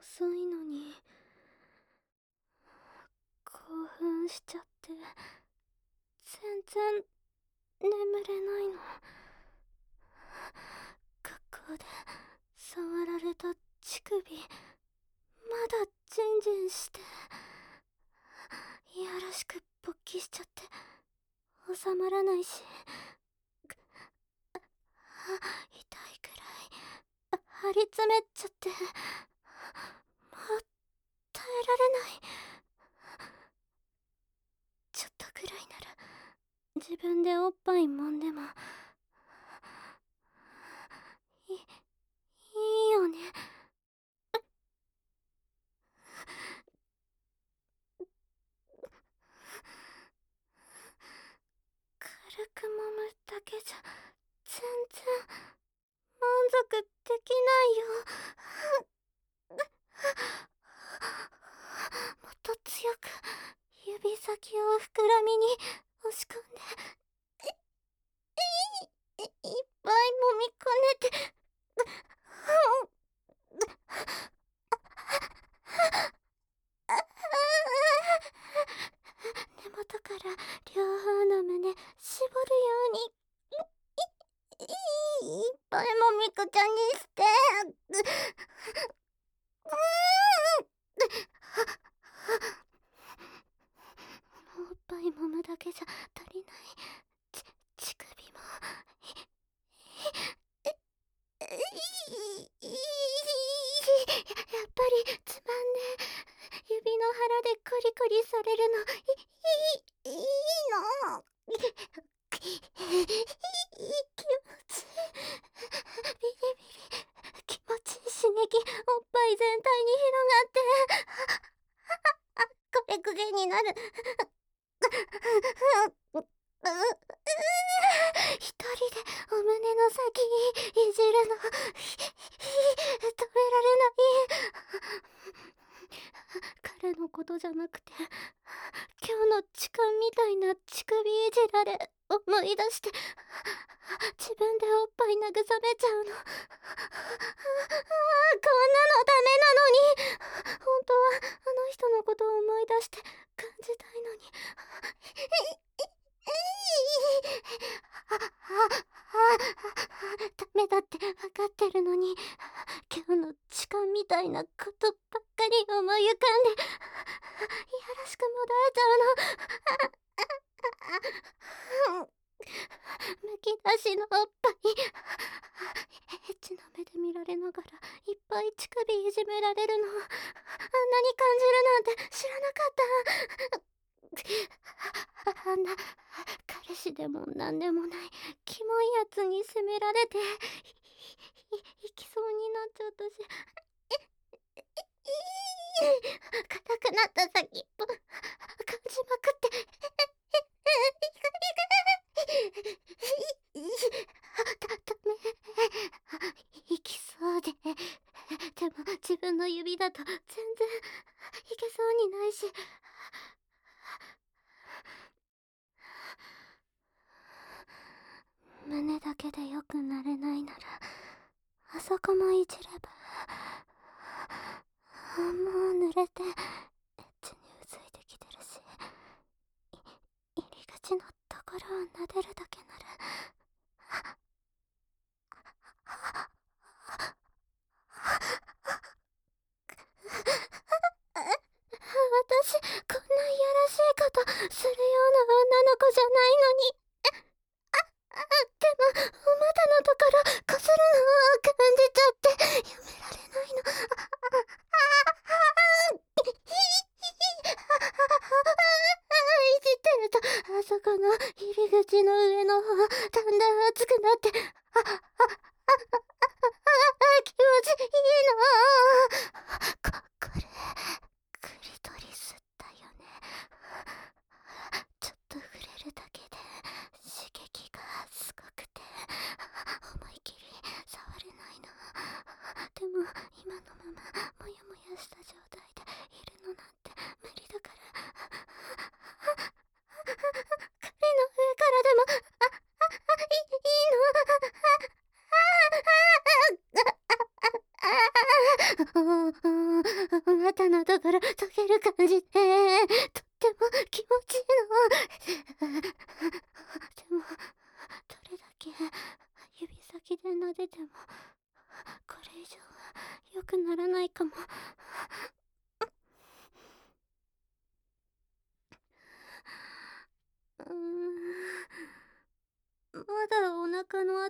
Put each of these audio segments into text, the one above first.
遅いのに興奮しちゃって全然眠れないの。学校で触られた乳首まだジンジンしていやらしく勃起しちゃって収まらないし、痛いくらい張り詰めちゃって、もう耐えられない。ちょっとくらいなら自分でおっぱい揉んでもいいよね。軽く揉むだけじゃ全然満足できないよ。もっと強く指先を膨らみに押し込んでいっぱい揉みこねて根元から両方の胸絞るようにいっぱいもみくちゃにしておっぱい揉むだけじゃ足りない。乳首もやっぱりつまんねえ。指の腹でコリコリされるのいいの。気持ちいい。ビリビリ気持ちいい刺激おっぱい全体に広がって、これ癖になる。一人でお胸の先いじるの止められない。彼のことじゃなくて今日の痴漢みたいな乳首いじられ思い出して自分でおっぱい慰めちゃうの。こんなのダメなのに。本当はあの人のことを思い出して感じたいのに。ダメだって分かってるのに、今日の痴漢みたいなことばっかり思い浮かんでいやらしくもだえちゃうの。むき出しのおっぱいエッチな目で見られながらいっぱい乳首いじめられるの、あんなに感じるなんて知らなかった。あんな彼氏でもなんでもないキモいやつに責められて行きそうになっちゃったし、硬くなった先っぽ感じまくってダメ、行きそうでも自分の指だと全然いけそうにないし、胸だけでよくなれないならあそこもいじれば。もう濡れてエッチにうずいてきてるし、入り口のところを撫でるだけなら。私こんないやらしいことするような女の子じゃないのに。でもお股のところこするのを感じちゃってやめられないの。いじってるとあそこの入り口の上の方だんだん熱くなって、気持ちいいの。これクリトリスだよね。ちょっと触れるだけで刺激がすごくて思い切り触れないの。でも今のままモヤモヤした状態でいるのなんて無理だから、彼の上からでもいいの。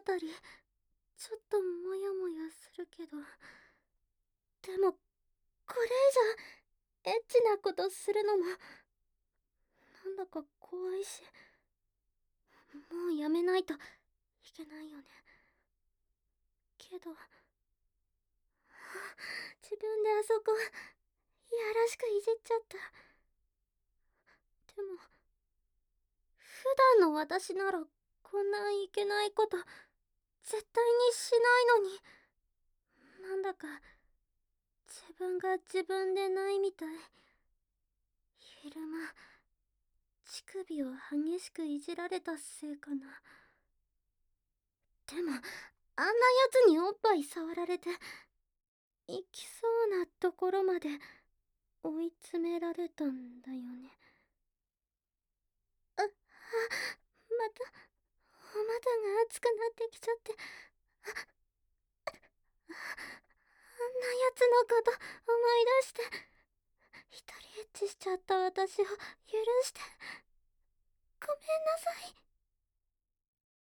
たりちょっとモヤモヤするけど、でもこれ以上エッチなことするのもなんだか怖いし、もうやめないといけないよね。けど自分であそこいやらしくいじっちゃった。でも普段の私ならこんないけないこと絶対にしないのに、なんだか自分が自分でないみたい。昼間乳首を激しくいじられたせいかな。でもあんなやつにおっぱい触られて行きそうなところまで追い詰められたんだよね。またお股が熱くなってきちゃって、あんなやつのこと思い出して、一人エッチしちゃった私を許して、ごめんなさい。